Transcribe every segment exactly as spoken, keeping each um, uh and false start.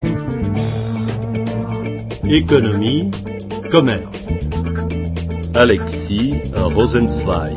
Économie, commerce. Alexis Rosenzweig.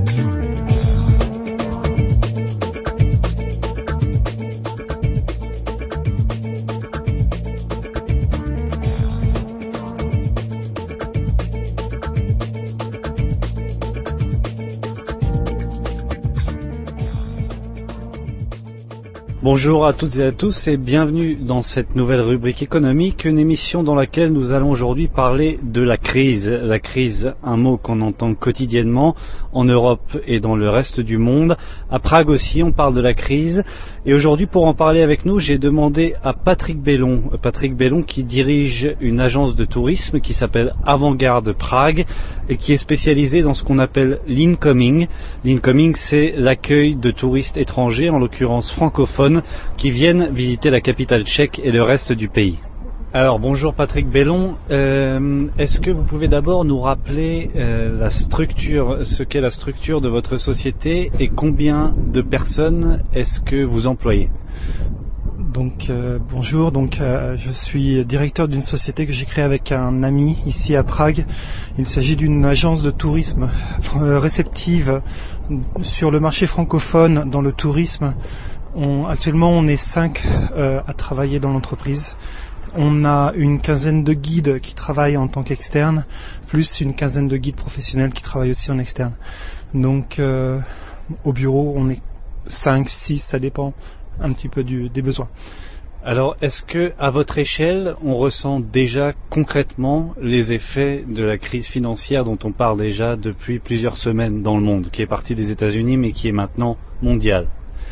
Bonjour à toutes et à tous et bienvenue dans cette nouvelle rubrique économique, une émission dans laquelle nous allons aujourd'hui parler de la crise. La crise, un mot qu'on entend quotidiennement en Europe et dans le reste du monde. À Prague aussi, on parle de la crise. Et aujourd'hui, pour en parler avec nous, j'ai demandé à Patrick Bellon. Patrick Bellon qui dirige une agence de tourisme qui s'appelle Avant-Garde Prague et qui est spécialisée dans ce qu'on appelle l'incoming. L'incoming, c'est l'accueil de touristes étrangers, en l'occurrence francophones, qui viennent visiter la capitale tchèque et le reste du pays. Alors bonjour Patrick Bellon, euh, est-ce que vous pouvez d'abord nous rappeler euh, la structure, ce qu'est la structure de votre société et combien de personnes est-ce que vous employez ? Donc euh, bonjour, donc euh, je suis directeur d'une société que j'ai créée avec un ami ici à Prague. Il s'agit d'une agence de tourisme euh, réceptive sur le marché francophone dans le tourisme. On, actuellement, on est cinq euh, à travailler dans l'entreprise. On a une quinzaine de guides qui travaillent en tant qu'externes, plus une quinzaine de guides professionnels qui travaillent aussi en externe. Donc, euh, au bureau, on est cinq, six, ça dépend un petit peu du, des besoins. Alors, est-ce que, à votre échelle, on ressent déjà concrètement les effets de la crise financière dont on parle déjà depuis plusieurs semaines dans le monde, qui est partie des États-Unis mais qui est maintenant mondiale ?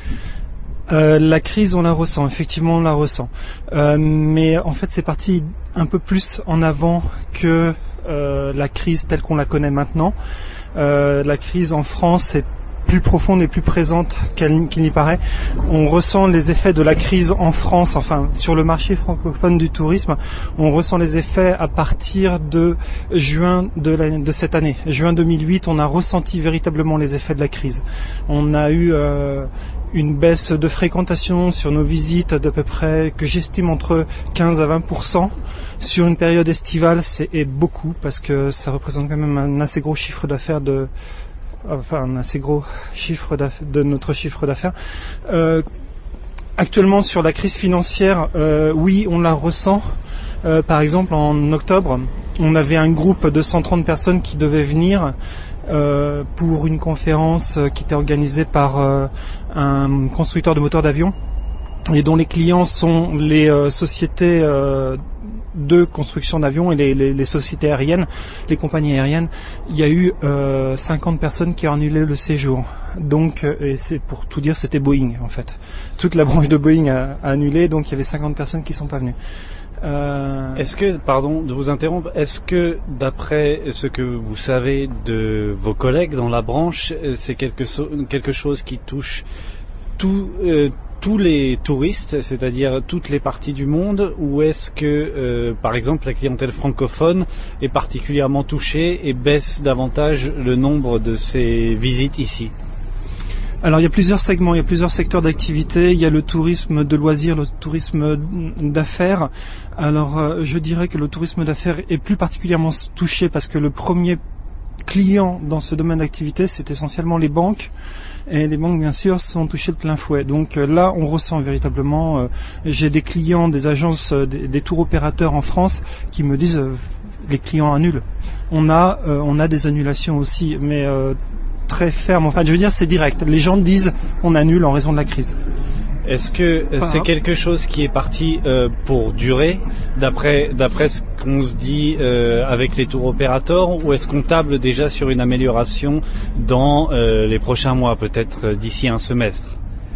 Euh, la crise, on la ressent, effectivement, on la ressent. Euh, mais en fait, c'est parti un peu plus en avant que euh, la crise telle qu'on la connaît maintenant. Euh, la crise en France est plus profonde et plus présente qu'elle, qu'il n'y paraît. On ressent les effets de la crise en France, enfin sur le marché francophone du tourisme. On ressent les effets à partir de juin de, la, de cette année. Juin deux mille huit, on a ressenti véritablement les effets de la crise. On a eu euh, une baisse de fréquentation sur nos visites d'à peu près, que j'estime entre quinze à vingt pour cent. Sur une période estivale, c'est beaucoup parce que ça représente quand même un assez gros chiffre d'affaires de enfin un assez gros chiffre de notre chiffre d'affaires. Euh, actuellement sur la crise financière, euh, oui, on la ressent. Euh, par exemple, en octobre, on avait un groupe de cent trente personnes qui devaient venir euh, pour une conférence qui était organisée par euh, un constructeur de moteurs d'avion et dont les clients sont les euh, sociétés euh, de construction d'avions et les, les, les sociétés aériennes, les compagnies aériennes. Il y a eu euh, cinquante personnes qui ont annulé le séjour. Donc, et c'est pour tout dire, c'était Boeing en fait. Toute la branche de Boeing a, a annulé, donc il y avait cinquante personnes qui ne sont pas venues. Euh... Est-ce que, pardon de vous interrompre, est-ce que d'après ce que vous savez de vos collègues dans la branche, c'est quelque, so- quelque chose qui touche tout euh, tous les touristes, c'est-à-dire toutes les parties du monde, ou est-ce que, euh, par exemple, la clientèle francophone est particulièrement touchée et baisse davantage le nombre de ses visites ici ? Alors il y a plusieurs segments, il y a plusieurs secteurs d'activité. Il y a le tourisme de loisirs, le tourisme d'affaires. Alors euh, je dirais que le tourisme d'affaires est plus particulièrement touché parce que le premier client dans ce domaine d'activité, c'est essentiellement les banques. Et les banques, bien sûr, sont touchées de plein fouet. Donc euh, là, on ressent véritablement... Euh, j'ai des clients, des agences, euh, des, des tours opérateurs en France qui me disent euh, les clients annulent. On a, euh, on a des annulations aussi, mais euh, très fermes. Enfin, je veux dire, c'est direct. Les gens disent on annule en raison de la crise. Est-ce que c'est quelque chose qui est parti euh, pour durer, d'après d'après ce qu'on se dit euh, avec les tours opérateurs, ou est-ce qu'on table déjà sur une amélioration dans euh, les prochains mois, peut-être d'ici un semestre ?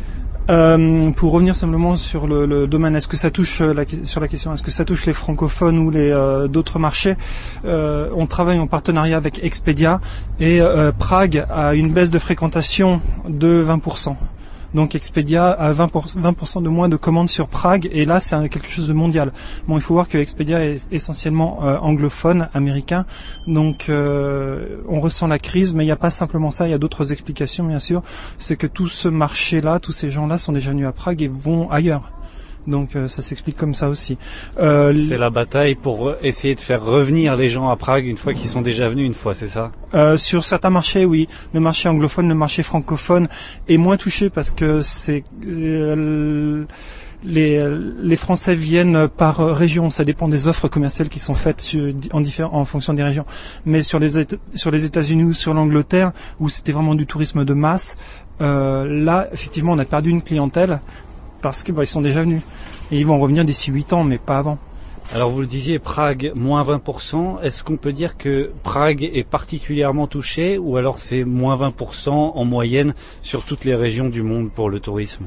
Euh, pour revenir simplement sur le, le domaine, est-ce que ça touche la, sur la question, est-ce que ça touche les francophones ou les euh, d'autres marchés ? euh, On travaille en partenariat avec Expedia et euh, Prague a une baisse de fréquentation de vingt pour cent. Donc Expedia a vingt pour cent de moins de commandes sur Prague, et là c'est quelque chose de mondial. Bon, il faut voir que Expedia est essentiellement euh, anglophone, américain, donc euh, on ressent la crise, mais il n'y a pas simplement ça, il y a d'autres explications bien sûr. C'est que tout ce marché-là, tous ces gens-là sont déjà venus à Prague et vont ailleurs. Donc euh, ça s'explique comme ça aussi. Euh, c'est la bataille pour essayer de faire revenir les gens à Prague une fois qu'ils sont déjà venus une fois, c'est ça? euh, Sur certains marchés, oui. Le marché anglophone, le marché francophone est moins touché parce que c'est euh, les, les Français viennent par région. Ça dépend des offres commerciales qui sont faites sur, en, différents, en fonction des régions. Mais sur les sur les États-Unis ou sur l'Angleterre, où c'était vraiment du tourisme de masse, euh, là effectivement on a perdu une clientèle. Parce que bah, ils sont déjà venus. Et ils vont revenir d'ici huit ans, mais pas avant. Alors vous le disiez, Prague, moins vingt pour cent. Est-ce qu'on peut dire que Prague est particulièrement touchée ou alors c'est moins vingt pour cent en moyenne sur toutes les régions du monde pour le tourisme?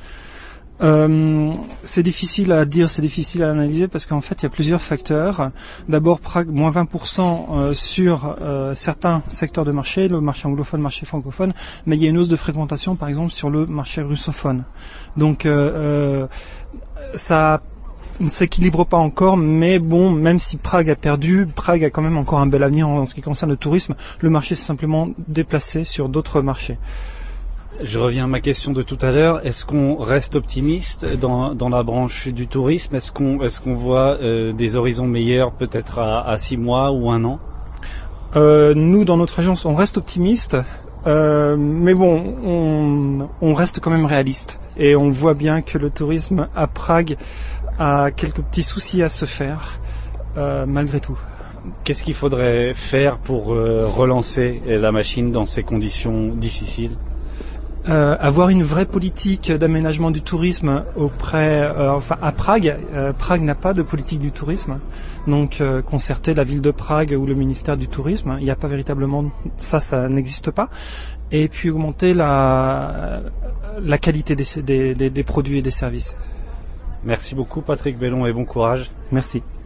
Euh, c'est difficile à dire, c'est difficile à analyser parce qu'en fait il y a plusieurs facteurs. D'abord Prague, moins vingt pour cent euh, sur euh, certains secteurs de marché, le marché anglophone, le marché francophone, mais il y a une hausse de fréquentation par exemple sur le marché russophone. Donc euh, euh, ça ne s'équilibre pas encore, mais bon, même si Prague a perdu, Prague a quand même encore un bel avenir en, en ce qui concerne le tourisme. Le marché s'est simplement déplacé sur d'autres marchés. Je reviens à ma question de tout à l'heure. Est-ce qu'on reste optimiste dans, dans la branche du tourisme? Est-ce qu'on, est-ce qu'on voit euh, des horizons meilleurs peut-être à, à six mois ou un an? euh, Nous, dans notre agence, on reste optimiste. Euh, mais bon, on, on reste quand même réaliste. Et on voit bien que le tourisme à Prague a quelques petits soucis à se faire, euh, malgré tout. Qu'est-ce qu'il faudrait faire pour euh, relancer la machine dans ces conditions difficiles? Euh, avoir une vraie politique d'aménagement du tourisme auprès, euh, enfin à Prague. Euh, Prague n'a pas de politique du tourisme, donc euh, concerter la ville de Prague ou le ministère du tourisme, il n'y a pas véritablement ça, ça n'existe pas. Et puis augmenter la la qualité des, des, des, des produits et des services. Merci beaucoup Patrick Bellon et bon courage. Merci.